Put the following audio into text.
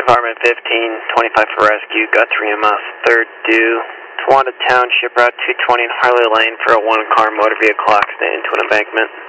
Department 15, 25 for rescue, Guthrie MS, 3rd due, Tawanda Township, Route 220 and Harley Lane for a one-car motor vehicle accident into an embankment.